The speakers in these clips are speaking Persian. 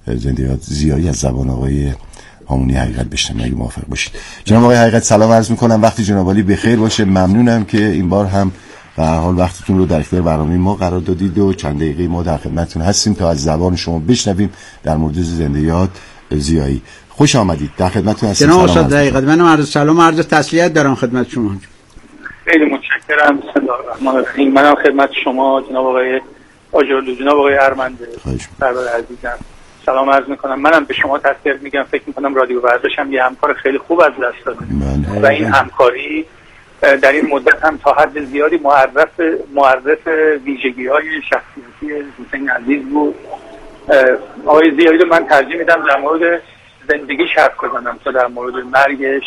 زندیات زیایی از زبان آقای هامونی حقیقت بشنویم اگه موافق باشید. جناب آقای حقیقت سلام عرض میکنم، وقتی جناب عالی بخیر باشه. ممنونم که این بار هم به هر حال وقتتون رو در اختیار برنامه ما قرار دادید و چند دقیقه ما در خدمتتون هستیم تا از زبان شما بشنویم در مورد زندیات زیایی. خوش آمدید، در خدمتتون هستیم. جناب استاد حقیقت منم عرض سلام و عرض تسلیت دارم خدمت شما. خیلی متشکرم. بسم الله الرحمن الرحیم. منم خدمت شما جناب آقای آجرلو، جناب آقای ارمنده سرور عزیزم سلام عرض میکنم. منم به شما تسلیت میگم. فکر میکنم رادیو ورزش هم یه همکار خیلی خوب از دست داده و این همکاری در این مدت هم تا حد زیادی معرف ویژگی‌های شخصیتی حسین عزیز بود. آقای زیایی رو من ترجیح میدم در مورد زندگیش حرف بزنم تا در مورد مرگش.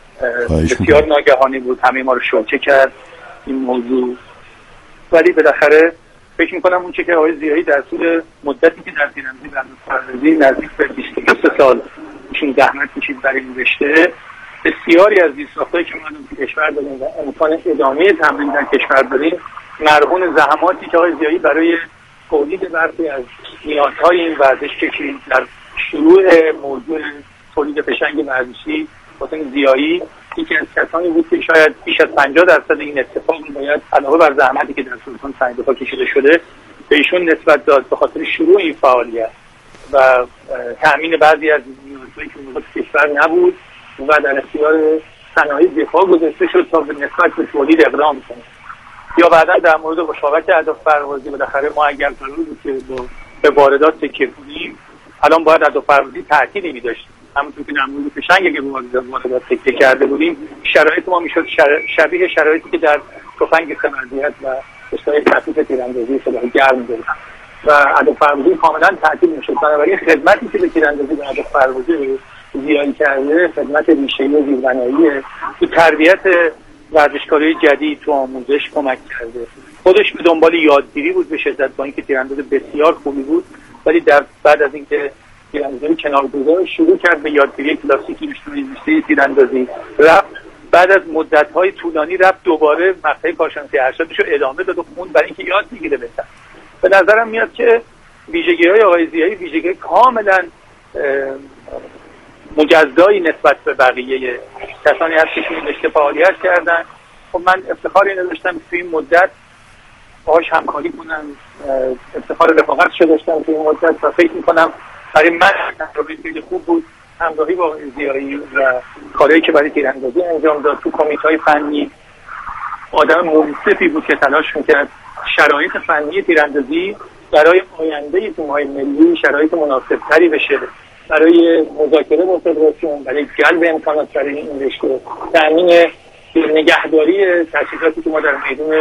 بسیار ناگهانی بود، همه ما رو شوکه کرد این موضوع، ولی بالاخره فکر میکنم اون چه که آقای زیایی در طول مدتی که در تیراندازی برداشت‌فرزی نزدیک به 23 سال ایشون زحمت کشید برای این رشته، بسیاری از زیرساختایی که ما تو کشور داریم و امکان ادامه تمرین در کشور داریم مرهون زحماتی که آقای زیایی برای تولید برخی از نیازهای این ورزش کشید. در شروع موضوع تولید فشنگ ورزشی حسین زیایی یکی از کسانی بود که شاید بیش از 50% این اتفاق باید علاوه بر زحمتی که در سلطان سنگ‌دفاع کشیده شده به ایشون نسبت داد، به خاطر شروع این فعالیت و تأمین بعضی از نیازهایی که اون کشور نبود و در اختیار صنایع دفاع گذاشته شد تا به نسبت به تولید اقدام کنه. یا بعدا در مورد مشابهت اهداف پروازی بالاخره ما اگر قرار بود که به واردات تکیه کنیم الان باید اهداف پروازی تعطیلی می‌داشتیم. همونطور که در مورد فشنگ اگه واردات تکیه کرده بودیم شرایط ما میشد شبیه شرایطی که در تفنگ سمردیت و اشتهای خفیف تیراندازی سلاح گرم داریم و اهداف پروازی کاملا تعطیل میشد. بنابراین خدمتی که به تیراندازی به اهداف پروازی زیایی کرده خدمت ریشه‌ای و زیربناییه، تو تربیت ورزشکارای جدید، تو آموزش کمک کرده. خودش به دنبال یادگیری بود به شدت، با اینکه تیرانداز بسیار خوبی بود ولی بعد از اینکه تیراندازی کنار گذاشت شروع کرد به یادگیری کلاسیکی رشته تیراندازی. رفت بعد از مدت‌های طولانی رفت دوباره مقطع کارشناسی ارشدش رو ادامه داد و خوند برای اینکه یاد بگیره بهتر. به نظرم میاد که ویژگی‌های آقای زیایی ویژگی کاملا مجزایی نسبت به بقیه کسانی هست که این رشته فعالیت کردن. خب من افتخاری نداشتم که توی این مدت باهاش همکاری کنم، افتخار رفاقتش داشتم توی این مدت و فکر می‌کنم برای من تجربه خیلی خوب بود همراهی با زیایی و کاری که برای تیراندازی انجام داد. تو کمیته‌های فنی آدم منصفی بود که تلاش می‌کرد شرایط فنی تیراندازی برای آینده تیم‌های ملی شرایط مناسب‌تری بشه، برای مذاکره با فدراسیون، برای جلب امکانات برای این رشته، تامین نگهداری تجهیزاتی که ما در میدان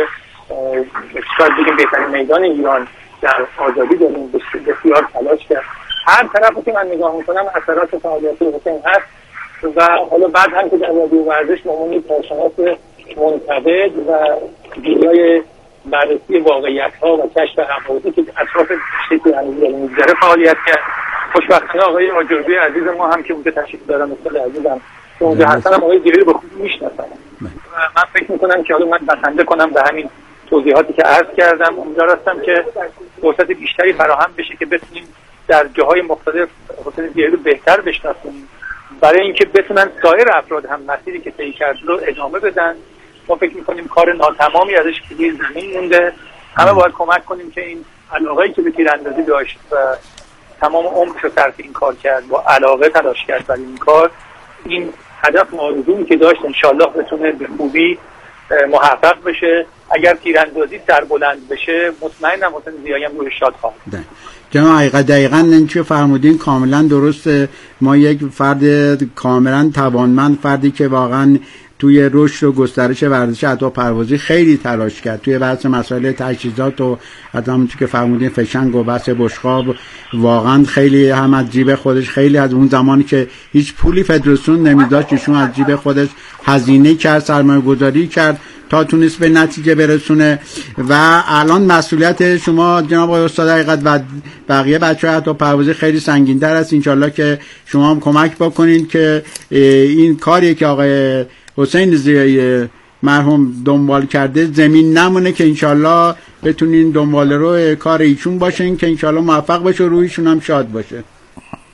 شاید بگیم بهترین میدان ایران در آزادی داریم بسیار تلاش کرد. هر طرفی که من نگاه میکنم اثرات فعالیت حسین هست و حالا بعد هم که در رادیو ورزش ممونی کارشناس منتقد و ویدیوهای بررسی واقعیت‌ها و کشف حقایقی که اطراف رشته تیراندازی می‌گذره فعالیت کرد. خوشبختانه آقای آجرلوی عزیز ما هم که اونجا تشریف دارن، استاد عزیزم که اونجا هستن، آقای زیایی رو به خوبی میشناسن و من فکر میکنم که حالا من بسنده کنم به همین توضیحاتی که عرض کردم. امیدوار هستم که فرصت بیشتری فراهم بشه که بتونیم در جاهای مختلف حسین زیایی رو بهتر بشناسیم برای اینکه بتونن سایر افراد هم مسیری که طی کرد رو ادامه بدن. ما فکر میکنیم کار ناتمامی ازش توی زمین مونده، همه باید کمک کنیم که این علاقه‌ای که به تیراندازی داشت و تمام عمرش رو صرف این کار کرد، با علاقه تلاش کرد برای این کار، این هدف و آرزویی که داشت انشالله بتونه به خوبی محقق بشه. اگر تیراندازی سربلند بشه مطمئنم حسین زیایی هم روی شاد خواهد. جناب دقیقاً این چه فرمودین کاملا درسته. ما یک فرد کاملا توانمند، فردی که واقعا توی رشد و گسترش ورزش اهداف پروازی خیلی تلاش کرد توی بحث مسائل تجهیزات و همونطور که فرمودین فشنگ و بحث بشقاب، واقعا خیلی هم از جیب خودش، خیلی از اون زمانی که هیچ پولی فدراسیون نمیداشت ایشون از جیب خودش هزینه کرد، سرمایه گذاری کرد تا تونست به نتیجه برسونه. و الان مسئولیت شما جناب آقای استاد حقیقت و بقیه بچه‌ها اهداف پروازی خیلی سنگین‌تر است. انشالله که شما هم کمک بکنین که این کاری که آقای حسین زیایی مرحوم دنبال کرده زمین نمونه، که انشالله بتونین دنبال رو کار ایشون باشین که انشالله موفق بشه، رویشون هم شاد باشه.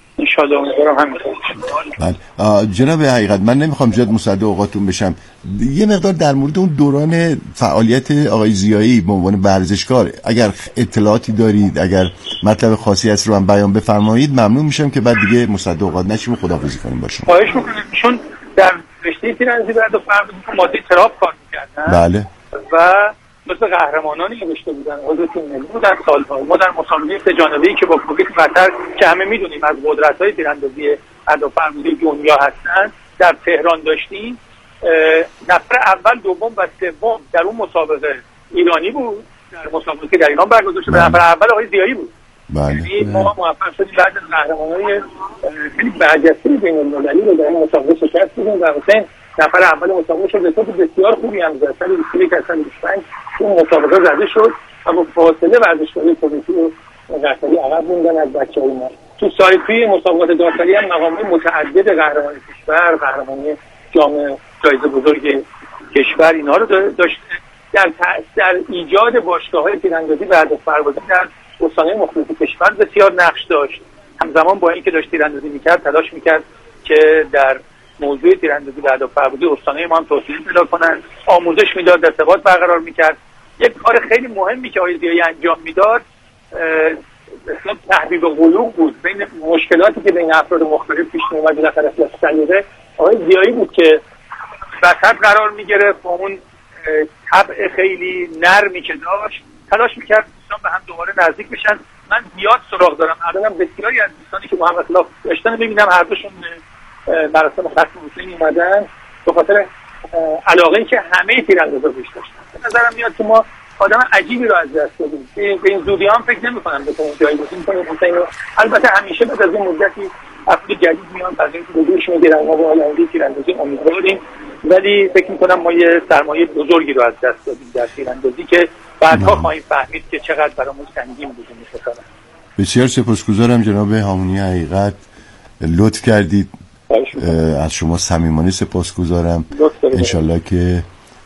ان شاء الله امیدوارم همینطور باشه. جناب حقیقت، من نمیخوام زیاد مصدق اوقاتون بشم، یه مقدار در مورد اون دوران فعالیت آقای ضیایی به عنوان ورزشکار اگر اطلاعاتی دارید، اگر مطلب خاصی هست رو هم بیان بفرمایید، ممنون میشم که بعد دیگه مصدق اوقات نشیم و خداحافظی کنیم باشیم. خواهش میکنم. چون در رشته تیراندازی بعد فرض ماده تراپ کار می‌کردن. بله. و مثل قهرمانانی نوشته بودن، عضو تیم ملی بودن سال‌ها. ما در مسابقه جانبی که با کووید وتر که همه میدونیم از قدرت‌های تیراندازی اعدادفرموده دنیا هستن در تهران داشتیم. نفر اول، دوم و سوم در اون مسابقه ایرانی بود، در مسابقه که در ایران برگزار شد. نفر اول آقای ضیایی بود. یعنی ما موفق شدیم بعد از قهرمانای خیلی برجسته بین‌المللی رو در این مسابقه شرکت بدیم و حسین نفر اول مسابقه شد. به طور بسیار خوبی هم زد. 121 اون مسابقه زده شد اما فاصله ورزشکاری کمیتی و قطری عقب موندن از بچه‌های ما. تو سایکلی مسابقات داخلی هم مقامات متعدد قهرمانی کشور، قهرمانی جام جایزه بزرگ کشور اینا رو داشت. در ایجاد باشگاه‌های تیراندازی و اعدادفرموده در استان‌های مختلف کشور بسیار نقش داشت. همزمان با اینکه داشت تیراندازی می‌کرد تلاش می‌کرد که در موضوع تیراندازی و اعدادفرموده استان‌های ما هم توسعه پیدا کنن، آموزش میداد، ارتباط برقرار می‌کرد. یک کار خیلی مهمی که آقای ضیایی انجام میداد اصلا تحبیب قلوب بود بین مشکلاتی که بین افراد مختلف پیش می‌اومد در طرف سلیقه. آقای ضیایی بود که وسط قرار می‌گرفت، با اون طبع خیلی نرمی که داشت تلاش می‌کرد دوستان به هم دوباره نزدیک بشن. من زیاد سراغ دارم الانم بسیاری از دوستانی که با هم اختلاف داشتن می‌بینم هر دوشون مراسم ختم حسین اومدن به خاطر علاقه‌ای که همه تیراندازا بهش داشتن. به نظرم میاد که ما آدم عجیبی رو از دست دادیم. به این زودی هم فکر نمی‌کنم بتونیم جایگزین کنیم حسین رو. البته همیشه بعد از این مدتی افراد جدید میان بعد اینکه بدوش میگیرن ما با آینده تیراندازی امیدواریم، ولی فکر می‌کنم ما یه سرمایه بزرگی رو از دست دادیم در تیراندازی که بعدها خواهیم فهمید که چقدر برامون سنگین بوده. بسیار سپاسگزارم جناب هامونی حقیقت، لطف کردید. از شما صمیمانه سپاسگزارم. انشالله که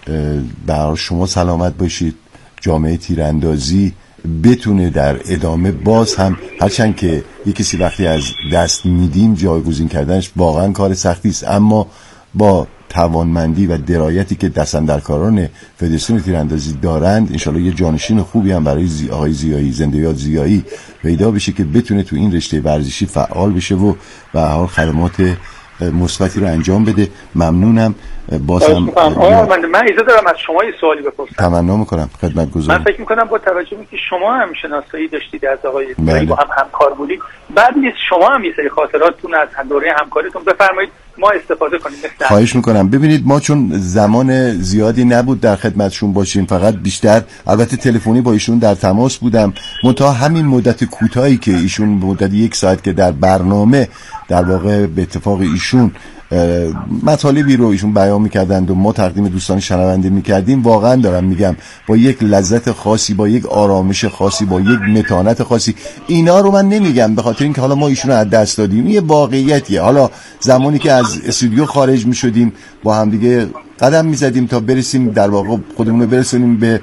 برای شما سلامت باشید، جامعه تیراندازی بتونه در ادامه باز هم، هرچند که یک کسی وقتی از دست میدیم جایگزین کردنش واقعا کار سختی است، اما با توانمندی و درایتی که دستاندرکاران فدراسیون تیراندازی دارند انشالله یه جانشین خوبی هم برای آقای ضیایی، زنده یاد ضیایی پیدا بشه که بتونه تو این رشته ورزشی فعال بشه و به هر حال خدمات مثبتی رو انجام بده. ممنونم. بازم من اجازه دارم از شما یه سوالی بپرسم. تمنا میکنم خدمتگزارم. من فکر میکنم با توجه به که شما هم شناسایی داشتید از آقای ضیایی با هم همکار بودید، بعد نیست شما هم یه سری خاطراتتون از دوره همکاریتون بفرمایید ما استفاده کنیم. خواهش میکنم. ببینید ما چون زمان زیادی نبود در خدمتشون باشیم، فقط بیشتر البته تلفنی با ایشون در تماس بودم، منتها همین مدت کوتاهی که ایشون مدت 1 ساعت که در برنامه در واقع به اتفاق ایشون مطالبی رو ایشون بیان میکردند و ما تقدیم دوستان شنونده میکردیم، واقعا دارم میگم با یک لذت خاصی، با یک آرامش خاصی، با یک متانت خاصی. اینا رو من نمیگم به خاطر اینکه حالا ما ایشون رو از دست دادیم، یه واقعیتیه. حالا زمانی که از استودیو خارج میشدیم با هم دیگه قدم میزدیم تا برسیم در واقع خودمون رو برسونیم به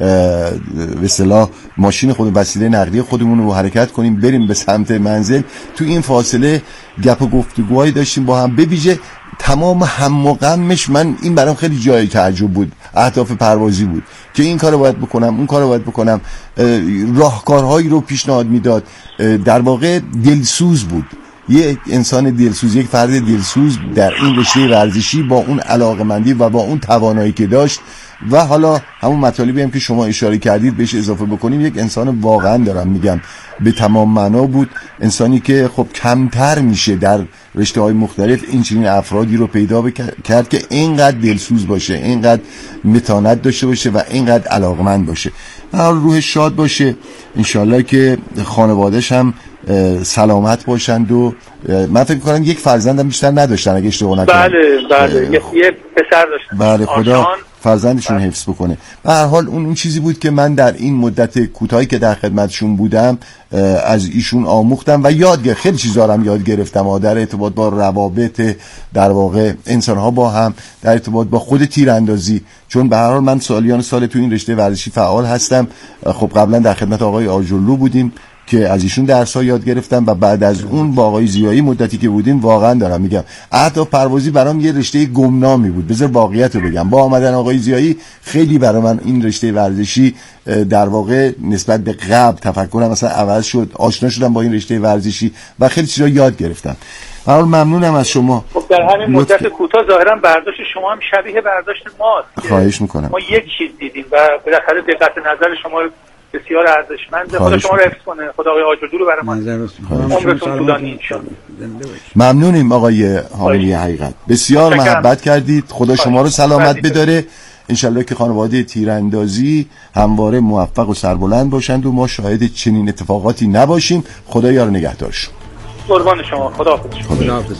اصطلاح ماشین خودمون، وسیله نقلیه خودمون رو حرکت کنیم بریم به سمت منزل. تو این فاصله گپ و گفتگوهایی داشتیم با هم، ببیجه تمام هم و غمش من این برام خیلی جای تعجب بود، اهداف پروازی بود که این کارو باید بکنم، اون کارو باید بکنم، راهکارهایی رو پیشنهاد میداد. در واقع دلسوز بود، یه انسان دلسوز، یک فرد دلسوز در این رشته ورزشی با اون علاقمندی و با اون توانایی که داشت. و حالا همون مطالبی هم که شما اشاره کردید بهش اضافه بکنیم، یک انسان واقعا دارم میگم به تمام معنا بود، انسانی که خب کمتر میشه در رشته‌های مختلف این چنین افرادی رو پیدا کرد که اینقدر دلسوز باشه، اینقدر متانت داشته باشه و اینقدر علاقمند باشه. حال روح شاد باشه، انشالله که خانواده‌اش هم سلامت باشند و من فکر می‌کنم یک فرزندم بیشتر نداشتن اگه اشتباه نکنم. بله یه پسر داشتن. بله خدا فرزندشون حفظ بکنه. به هر حال اون چیزی بود که من در این مدت کوتاهی که در خدمتشون بودم از ایشون آموختم و خیلی چیزا رو یاد گرفتم در ارتباط با روابط در واقع انسان‌ها با هم، در ارتباط با خود تیراندازی، چون به هر حال من سالیان سال تو این رشته ورزشی فعال هستم. خب قبلا در خدمت آقای آجرلو بودیم که از ایشون درس‌ها یاد گرفتم و بعد از اون با آقای زیایی مدتی که بودیم واقعا دارم میگم اهداف پروازی برام یه رشته گمنامی بود. بذار واقعیت رو بگم، با آمدن آقای زیایی خیلی برای من این رشته ورزشی در واقع نسبت به قبل تفکرم مثلا عوض شد، آشنا شدم با این رشته ورزشی و خیلی چیزا یاد گرفتم. حالا ممنونم از شما. خب در همین مدت کوتاه ظاهرا برداشت شما هم شبیه برداشت ماست. خواهش میکنم. ما یک چیز دیدیم و بالاخره دقت نظر شما بسیار ارزشمنده. خدا شما رو حفظ کنه. خدا آقای آجردو رو برام عمرتون طولانی ان شاء الله. ممنونیم آقای حاملی حقیقت، بسیار محبت کردید. خدا شما رو سلامت بداره. انشالله که خانواده تیراندازی همواره موفق و سربلند باشند و ما شاهد چنین اتفاقاتی نباشیم. خدا یار نگهدارش. قربان شما. خداحافظ. خداحافظ.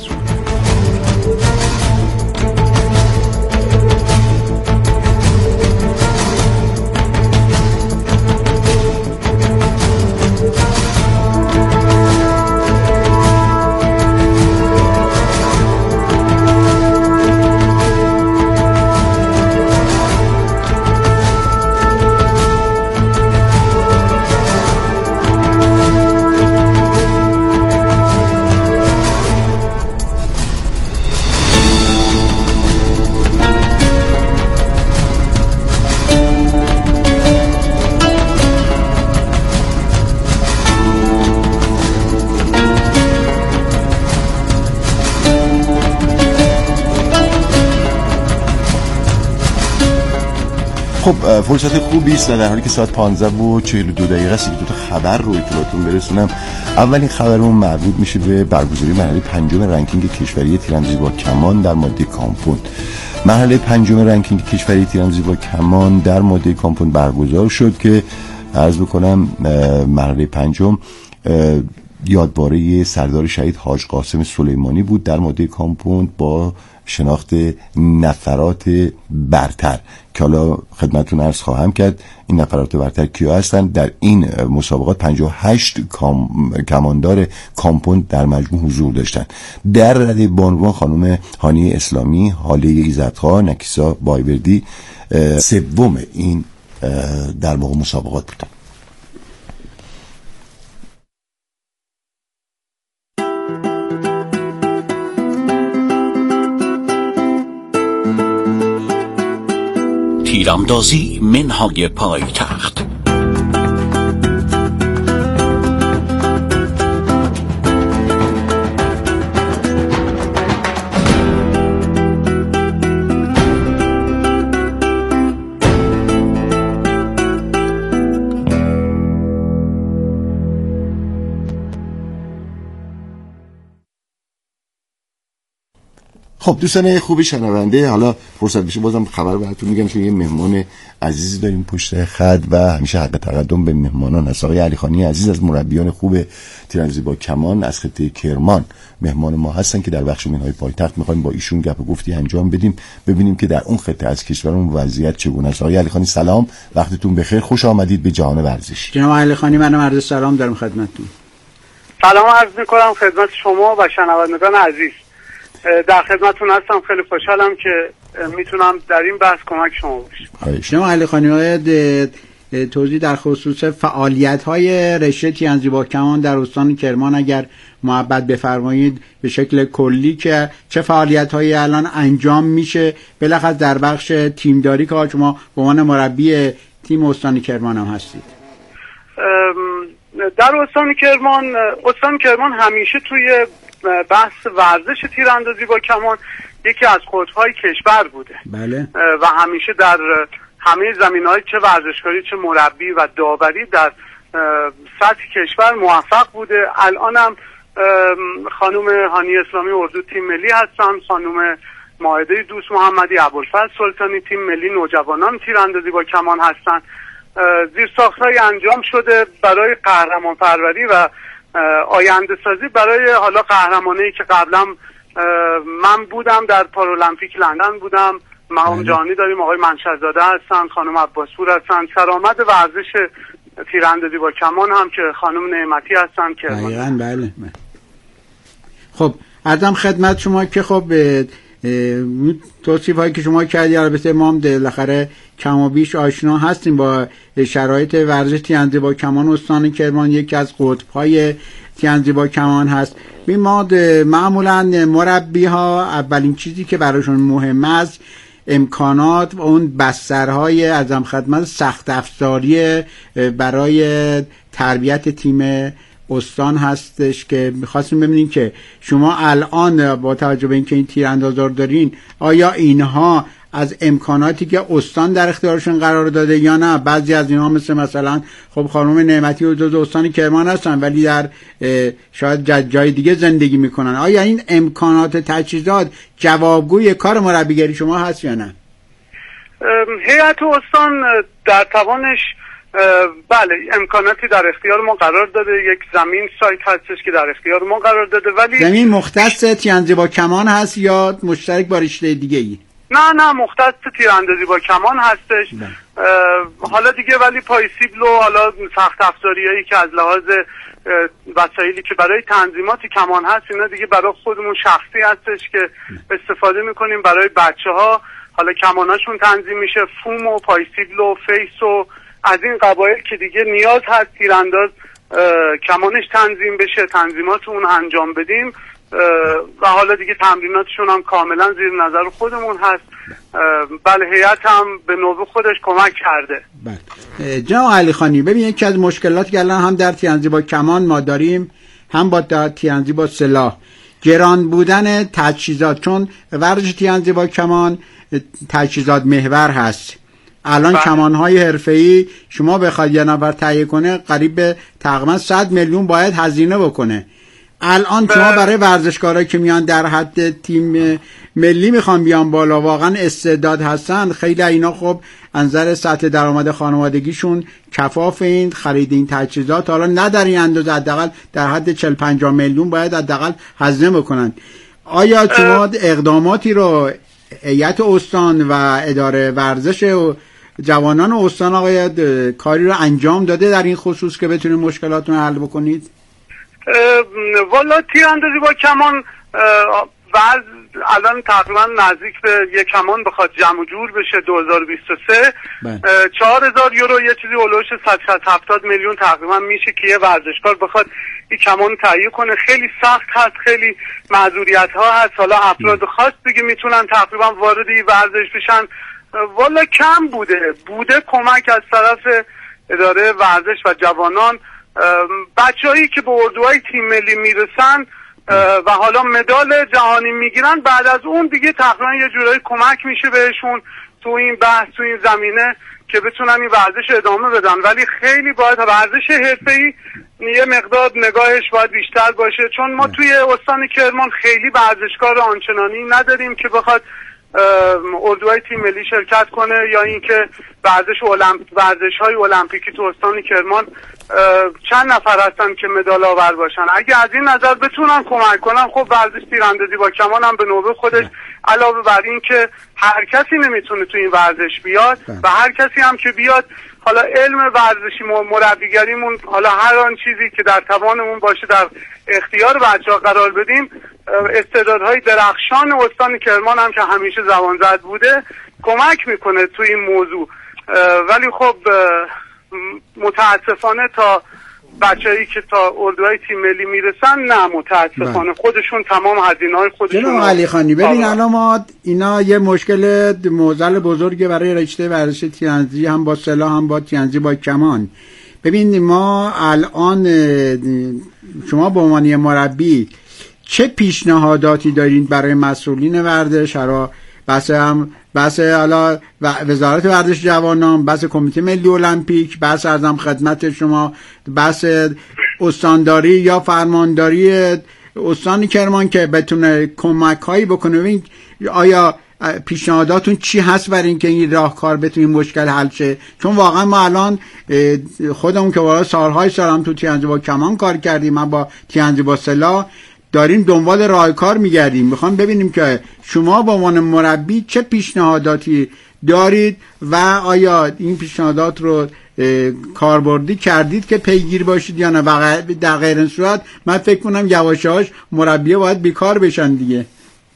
خب فرصت خوبی است در حالی که ساعت 15:42 است دو تا خبر رو اطلاعاتون برسونم. اولین خبرمون مربوط میشه به برگزاری مرحله 5 رنکینگ کشوری تیراندازی با کمان در ماده کامپوند. مرحله 5 رنکینگ کشوری تیراندازی با کمان در ماده کامپوند برگزار شد که عرض بکنم مرحله 5 یادباره سردار شهید حاج قاسم سلیمانی بود در ماده کامپوند با شناخت نفرات برتر که حالا خدمتتون عرض خواهم کرد. این نفرات برتر کیا هستن؟ در این مسابقات 58 کماندار کامپوند در مجموع حضور داشتن. در رده بانوان خانم هانی اسلامی، حاله ایزدخان، نکیسا بایبردی سوم این در واقع مسابقات بودن. تیراندازی منهای پایتخت. خب دوستان خوبی شنونده، حالا فرصت بشه بازم خبر براتون میگم چون یه مهمان عزیزی داریم پشت خط و همیشه حق تقدم به مهمانان هست. آقای علیخانی عزیز از مربیان خوب تیراندازی با کمان از خطه کرمان مهمان ما هستن که در بخش منهای پایتخت میخوایم با ایشون گپ و گفتی انجام بدیم، ببینیم که در اون خطه از کشورمون وضعیت چگونه است. آقای علیخانی سلام، وقتتون بخیر، خوش آمدید به جهان ورزش. جناب علیخانی منم عرض سلام دارم خدمتتون. سلام عرض میکنم خدمت شما و شنوندگان عزیز. در خدمتتون هستم، خیلی خوشحالم که میتونم در این بحث کمک شما باشم. شما علیخانی توضیح در خصوص فعالیت‌های رشته تیراندازی با کمان در استان کرمان اگر محبت بفرمایید به شکل کلی که چه فعالیت‌هایی الان انجام میشه، بالاخره در بخش تیمداری که شما به عنوان مربی تیم استان کرمان هم هستید. در استان کرمان همیشه توی بحث ورزش تیراندازی با کمان یکی از قطب‌های کشور بوده. بله. و همیشه در همه زمینه‌های چه ورزشکاری چه مربی و داوری در سطح کشور موفق بوده. الانم خانم هانی اسلامی اردو تیم ملی هستن، خانم مائده دوست محمدی ابوالفضل سلطانی تیم ملی نوجوانان تیراندازی با کمان هستن. زیرساخت‌های انجام شده برای قهرمان پروری و آینده سازی برای حالا قهرمانه‌ای که قبلا من بودم در پارالمپیک لندن بودم. مقام جهانی داریم، آقای منشرزاده هستن، خانم عباسپور هستن. سرآمد ورزش تیراندازی با کمان هم که خانم نعمتی هستن که بله. خب عرضم خدمت شما که خب توصیف هایی که شما کردی البته ما هم بالاخره کم و بیش آشنا هستیم با شرایط ورزش تیراندازی با کمان. استان کرمان یکی از قطب‌های تیراندازی با کمان هست. ما معمولا مربی ها اولین چیزی که براشون مهم است امکانات و اون بسترهای ازم خدمت سخت افزاری برای تربیت تیم استان هستش که می‌خواستیم ببینیم که شما الان با توجه به اینکه این تیراندازا رو دارین آیا اینها از امکاناتی که استان در اختیارشون قرار داده یا نه؟ بعضی از اینها مثلا خب خانم نعمتی و جزو استان کرمان هستن ولی در شاید جای دیگه زندگی میکنن. آیا این امکانات تجهیزات جوابگوی کار مربیگری شما هست یا نه؟ هیئت استان در توانش بله امکاناتی در اختیار ما قرار داده. یک زمین سایت هستش که در اختیار ما قرار داده. ولی زمین مختص تیراندازی با کمان هست یا مشترک با رشته دیگه ای؟ نه مختص تیراندازی با کمان هستش. حالا دیگه ولی پایسیبل و حالا سخت افزاریایی که از لحاظ وسایلی که برای تنظیمات کمان هست اینا دیگه برای خودمون شخصی هستش که استفاده میکنیم برای بچه‌ها. حالا کماناشون تنظیم میشه، فوم و پایسیبل و فیس و از این قبایل که دیگه نیاز هست تیرانداز کمانش تنظیم بشه، تنظیمات اون انجام بدیم و حالا دیگه تمریناتشون هم کاملا زیر نظر خودمون هست. بله هیئت هم به نوبه خودش کمک کرده. بله جناب علی خانی، ببین یکی از مشکلاتی که الان هم در تیراندازی با کمان ما داریم هم با تیراندازی با سلاح گران بودن تجهیزات، چون ورزش تیراندازی با کمان تجهیزات محور هست. الان کمان‌های حرفه‌ای شما بخواید یه نفر تهیه کنه قریب به تقریبا 100 میلیون باید هزینه بکنه. الان شما برای ورزشکارایی که میان در حد تیم ملی میخوان بیان بالا واقعا استعداد هستن، خیلی اینا خب انظر سطح درآمد خانوادگیشون کفاف این خرید این تجهیزات حالا نه در این اندازه، حداقل در حد 40-50 میلیون باید حداقل هزینه بکنن. آیا شما اقداماتی رو هیئت استان و اداره ورزش و جوانان استان آقای کاری رو انجام داده در این خصوص که بتونید مشکلاتون حل بکنید؟ والا تیراندازی با کمان الان تقریبا نزدیک به یک کمان بخواد جمع جور بشه 2023 4,000 یورو یه چیزی اولوش 170 میلیون تقریبا میشه که یه ورزشکار بخواد این کمان تهیه کنه. خیلی سخت هست، خیلی معذوریت ها هست. حالا افراد خاص دیگه میتونن تقریبا وارد این ورزش بشن. والا کم بوده کمک از طرف اداره ورزش و جوانان. بچه‌هایی که به اردوهای تیم ملی میرسن و حالا مدال جهانی میگیرن بعد از اون دیگه تقریبا یه جورایی کمک میشه بهشون تو این بحث تو این زمینه که بتونن این ورزش ادامه بدن. ولی خیلی باید ورزش حرفه‌ای یه مقدار نگاهش باید بیشتر باشه، چون ما توی استان کرمان خیلی ورزشکار آنچنانی نداریم که بخواد اردوهای تیم ملی شرکت کنه یا اینکه ورزش‌های المپیکی تو استان کرمان چند نفر هستن که مدال آور باشن. اگه از این نظر بتونن کمک کنن خب ورزش تیراندازی با کمان هم به نوبه خودش علاوه بر این که هر کسی نمیتونه تو این ورزش بیاد و هر کسی هم که بیاد حالا علم ورزشی مربیگریمون حالا هر آن چیزی که در توانمون باشه در اختیار بچه‌ها قرار بدیم. استعدادهای درخشان استان کرمان هم که همیشه زبان زد بوده کمک میکنه تو این موضوع. ولی خب متاسفانه تا بچه‌ای که تا اردوهای تیم ملی میرسن نه متاسفانه خودشون تمام هزینه‌های خودشون. جناب علی خانی ببین الان ما اینا یه مشکل معضل بزرگه برای رشته ورزش تیراندازی هم با سلاح هم با تیراندازی با کمان. ببین ما الان شما به عنوان مربی چه پیشنهاداتی دارین برای مسئولین ورزش؟ بحث حالا وزارت ورزش جوانان، بحث کمیته ملی المپیک، بحث ارزم خدمت شما بحث استانداری یا فرمانداری استان کرمان که بتونه کمک هایی بکنه. ببین آیا پیشنهاداتون چی هست برای اینکه این راهکار بتونه مشکل حل شه؟ چون واقعا ما الان خودمون که واقعا سالهای سالم تو تیراندازی با کمان کار کردیم، من با تیراندازی با سلاح داریم دنبال راهکار میگردیم. میخوام ببینیم که شما به عنوان مربی چه پیشنهاداتی دارید و آیا این پیشنهادات رو کاربردی کردید که پیگیر باشید یا نه؟ در غیر این صورت من فکر کنم یواشهاش مربی باید بیکار بشن دیگه.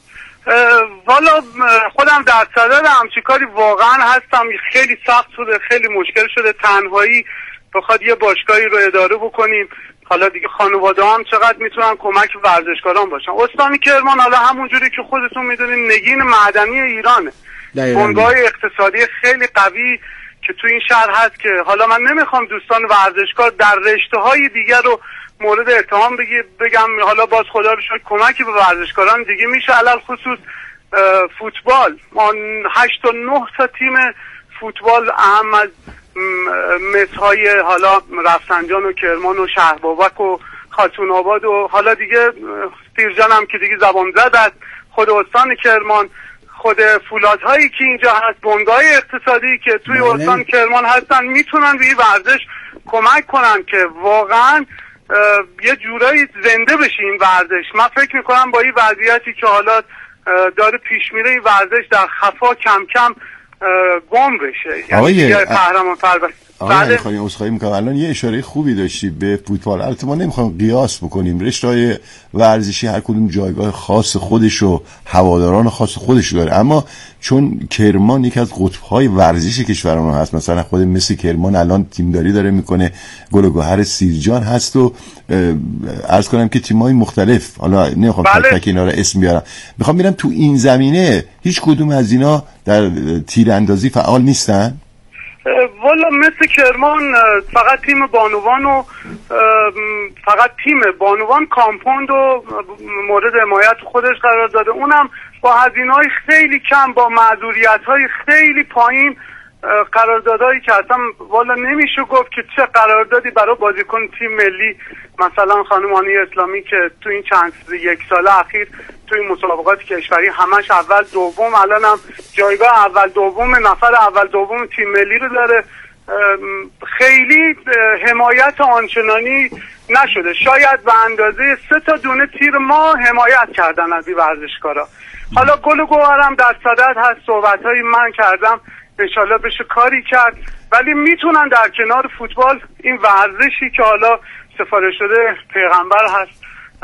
والا خودم در صدد همچین کاری واقعا هستم. خیلی سخت شده، خیلی مشکل شده، تنهایی بخواد یه باشگاهی رو اداره بکنیم. حالا دیگه خانواده هم چقدر میتونن کمک ورزشکاران باشن. استان کرمان حالا همونجوری که خودتون میدونین نگین معدنی ایرانه، بنگاه اقتصادی خیلی قوی که تو این شهر هست که حالا من نمیخوام دوستان ورزشکار در رشته‌های دیگر رو مورد اتهام بگم، حالا باز خدا رو شکر کمکی به ورزشکاران دیگه میشه، علل خصوص فوتبال. ما 8 تا 9 تا تیم فوتبال اهم از مثل‌های حالا رفسنجان و کرمان و شهربابک و خاتون آباد و حالا دیگه پیرجان هم که دیگه زبان زد است، خود استان کرمان، خود فولادهایی که اینجا هست، بنگاه اقتصادی که توی استان کرمان هستن، میتونن به این ورزش کمک کنن که واقعا یه جورایی زنده بشه این ورزش. من فکر میکنم با این وضعیتی که حالا داره پیش میره این ورزش در خفا کم کم گم بشه. یعنی قهرمان پرور. آقای خانم عذرخواهی میکنم، الان یه اشاره خوبی داشتی به فوتبال. البته ما نمیخوایم قیاس بکنیم، رشته‌های ورزشی هر کدوم جایگاه خاص خودش و هواداران خاص خودش داره، اما چون کرمان یکی از قطب‌های ورزشی کشورمون هست، مثلا خود مثل کرمان الان تیمداری داره میکنه، گل و گوهر سیرجان هست و عرض کنم که تیم‌های مختلف، حالا نمیخوام تک تک اینا رو اسم بیارم، میخوام ببینم تو این زمینه هیچ کدوم از اینا در تیراندازی فعال نیستن؟ والا مثل کرمان فقط تیم بانوان و فقط تیم بانوان کامپوند و مورد حمایت خودش قرار داده، اونم با هزینه‌های خیلی کم، با معذوریت‌های خیلی پایین، قراردادهایی که اصلا والا نمیشه گفت که چه قراردادی برای بازیکن تیم ملی مثلا خانم هانی اسلامی که تو این چند یک سال اخیر تو این مسابقات کشوری همش اول دوم، الان هم جایگاه اول دوم، نفر اول دوم تیم ملی رو داره، خیلی حمایت آنچنانی نشده. شاید به اندازه 3 تا دونه تیر ما حمایت کردن از این ورزشکارا. حالا گل و گوهرم در صدد هست، صحبت‌های من کردم، انشالله بشه کاری کرد، ولی میتونن در کنار فوتبال این ورزشی که حالا سفارش شده پیغمبر هست،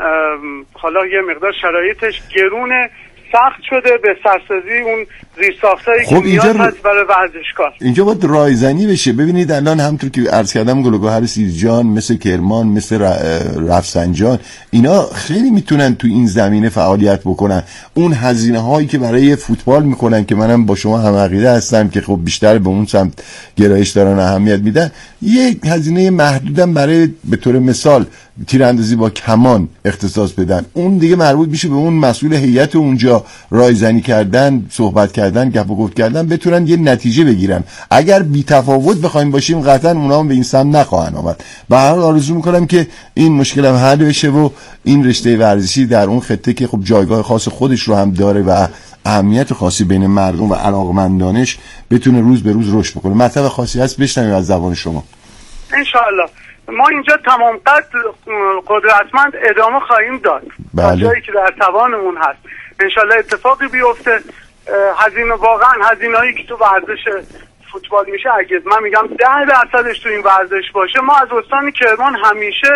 حالا یه مقدار شرایطش گرونه، سخت شده به سرسازی اون زیرساختایی که نیاز هست برای ورزشکار. اینجا باید رایزنی بشه. ببینید الان همونطور که عرض کردم گل و گوهر سیرجان، مثل کرمان، مثل رفسنجان، اینا خیلی میتونن تو این زمینه فعالیت بکنن. اون هزینه هایی که برای فوتبال میکنن که منم با شما هم عقیده هستم که خب بیشتر به اون سمت گرایش دارن، اهمیت میدن، یک هزینه محدودم برای به طور مثال تیراندازی با کمان اختصاص بدن، اون دیگه مربوط میشه به اون مسئول هیئت اونجا، رایزنی کردن، صحبت کردن، گپ و گفت کردن، بتونن یه نتیجه بگیرن. اگر بی تفاوت بخوایم باشیم قطعا اونا هم به این سمت نخواهن آمد. به هر حال آرزو میکنم که این مشکل هم حل بشه و این رشته ورزشی در اون خطه که خب جایگاه خاص خودش رو هم داره و اهمیت خاصی بین مردم و علاقمندانش بتونه روز به روز رشد بکنه. مطلب خاصی هست بشنویم از زبان شما. انشاءالله ما اینجا تمام قد قدرتمند ادامه خواهیم داد تا جایی که در توانمون هست. انشاءالله اتفاقی بیفته. هزینه واقعا هزینه‌ای که تو ورزش فوتبال میشه، اگه من میگم 10% تو این ورزش باشه، ما از استان کرمان همیشه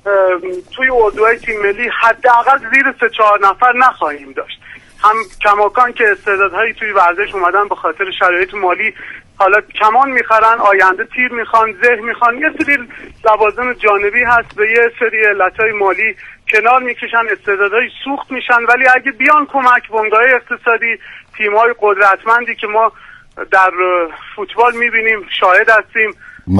توی اردوهای تیم ملی حداقل زیر 3-4 نفر نخواهیم داشت. هم کماکان که استعدادهایی توی ورزش اومدن به خاطر شرایط مالی، حالا کمان میخرن، آینده تیر میخوان، زه میخوان، یه سری لوازم جانبی هست، به یه سری علتهای مالی کنار میکشن، استعدادهای سوخت میشن. ولی اگه بیان کمک، بنگاه اقتصادی، تیم‌های قدرتمندی که ما در فوتبال میبینیم، شاهد هستیم،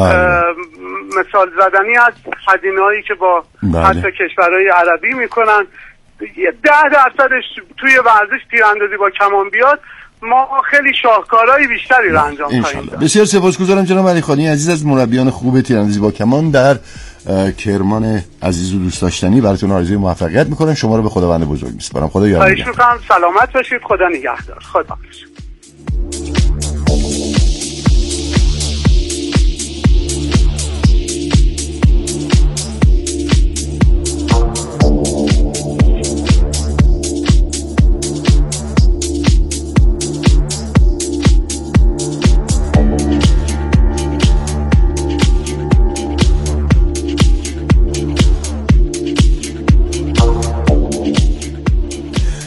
مثال زدنی هست، هزینه‌هایی که با حتی کشورهای عربی میکنن، 10%ش توی ورزش تیراندازی با کمان بیاد، ما خیلی شاهکارهای بیشتری رو انجام خواهیم داد. بسیار سپاسگزارم جناب علیخانی عزیز از مربیان خوب تیراندازی با کمان در کرمان عزیز و دوست داشتنی. براتون آرزوی موفقیت میکنم. شما رو به خداوند بزرگ میسپارم. خدا یار نگهدار. خواهش میکنم. سلامت باشید. خدا نگهدار. خدا حافظ.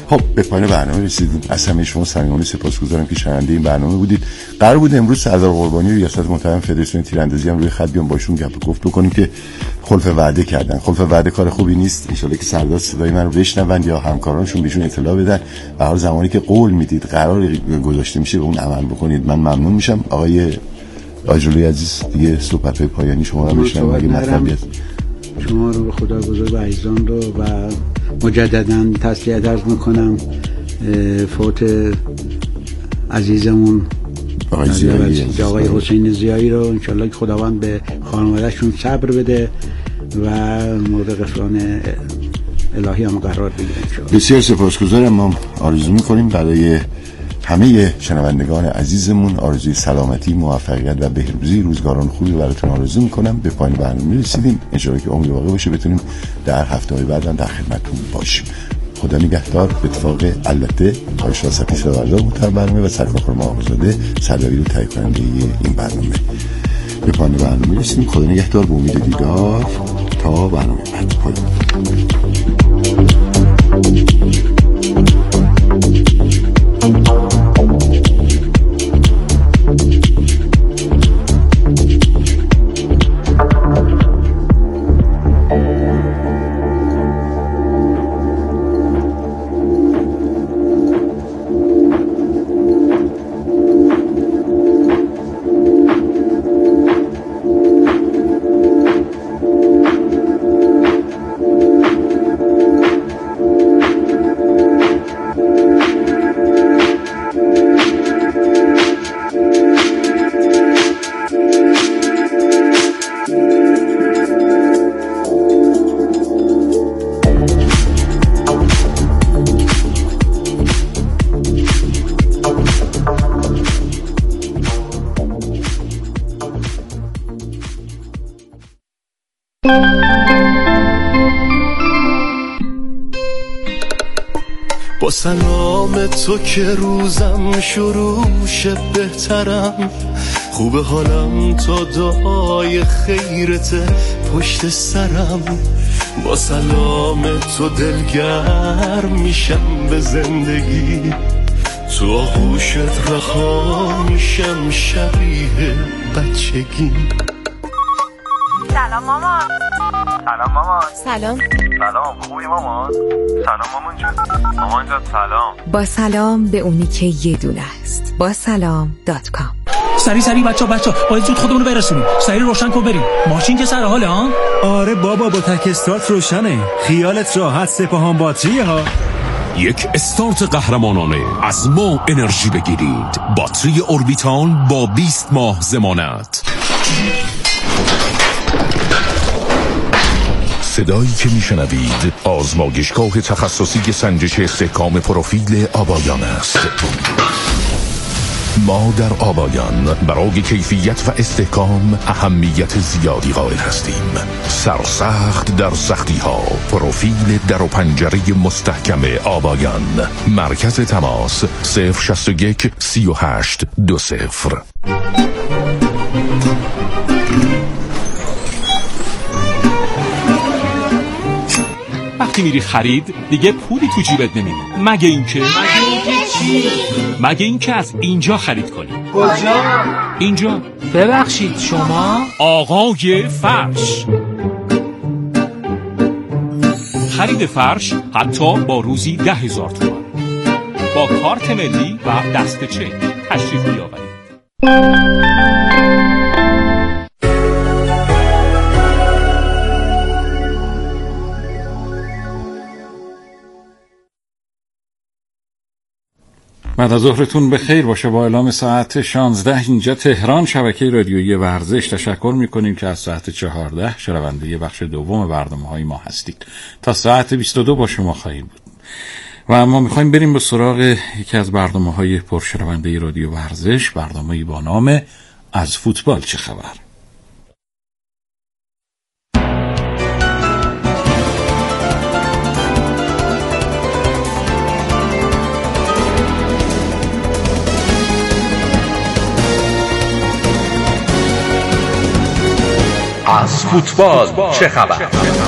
خب به پایان برنامه رسیدیم. از همه شما صمیمانه سپاسگزارم که شنونده این برنامه بودید. قرار بود امروز سردار قربانی و ریاست محترم فدراسیون تیراندازی هم روی خط بیام باشون گپ گفت بکنیم که خلف وعده کردن. خلف وعده کار خوبی نیست. ان شاءالله که سردار صدای من رو بشنون یا همکارانشون بهشون اطلاع بدن. به هر زمانی که قول میدید قرار گذاشته میشه به اون عمل بکنید. من ممنون میشم. آقای آجرلوی عزیز دیگه صحبت‌های پایانی شما رو میشنم اگه مطلبی هست. شما رو به خدا بزرگ و عزیزان رو و مجدداً تسلیت عرض میکنم فوت عزیزمون آقای حسین زیایی رو. انشالله که خداوند به خانواده‌شون صبر بده و مورد غفران الهی هم قرار بگیره. بسیار سپاسگزارم. ما آرزو میکنیم برای همه شنوندگان عزیزمون آرزوی سلامتی، موفقیت و بهروزی، روزگاران خوبی براتون آرزو میکنم. به پایان برنامه رسیدیم. ان شاءالله که عمر باقی باشه بتونیم در هفته‌های بعد در خدمتتون باشیم. خدا نگهدار. به اتفاق البته آقای شاسپی سردار محترم برنامه و سرکار خانم آقازاده سرداری رو تهیه کننده این برنامه. به پایان برنامه رسیدیم. خدا نگهدار. به امید دیدار تا برنامه بعد. با سلام تو که روزم شروع شه بهترم، خوب حالم تا دعای خیرت پشت سرم. با سلام تو دلگرم میشم به زندگی، تو آغوشت رها میشم شبیه بچگی. سلام مامان. سلام مامان. سلام. سلام، خوبی مامان؟ سلام مامان جان. مامان جان سلام. با سلام به اونی که یه دونه است. با سلام.com. سری بچا باید زود خودمونو برسونیم. سری روشن کن بریم. ماشین که سر حاله ها؟ آره بابا با تک استارت روشنه. خیالت راحت، سپاهان باتریه ها. یک استارت قهرمانانه از ما انرژی بگیرید. باتری اوربیتال با 20 ماه ضمانت. صدایی که میشنوید آزمایشگاه تخصصی سنجش استحکام پروفیل آبایان است. ما در آبایان برای کیفیت و استحکام اهمیت زیادی قائل هستیم. سرسخت در سختی ها، پروفیل در و پنجره مستحکم آبایان. مرکز تماس 061 38 20. وقتی میری خرید دیگه پولی تو جیبت نمیمونه، مگه اینکه چی؟ مگه اینکه از اینجا خرید کنی. کجا؟ اینجا. ببخشید شما؟ آقای فرش. خرید فرش حتی با روزی 10,000 تومان با کارت ملی و دست چک تشریف بیاورید. بعد از ظهرتون به خیر باشه. با اعلام ساعت 16 اینجا تهران شبکه رادیویی ورزش تشکر میکنیم که از ساعت 14 شنونده بخش دوم برنامه‌های ما هستید. تا ساعت 22 با شما خواهیم بود و ما میخوایم بریم به سراغ یکی از برنامه‌های پرشنونده رادیو ورزش، برنامه‌ای با نام از فوتبال چه خبر. از فوتبال چه خبر؟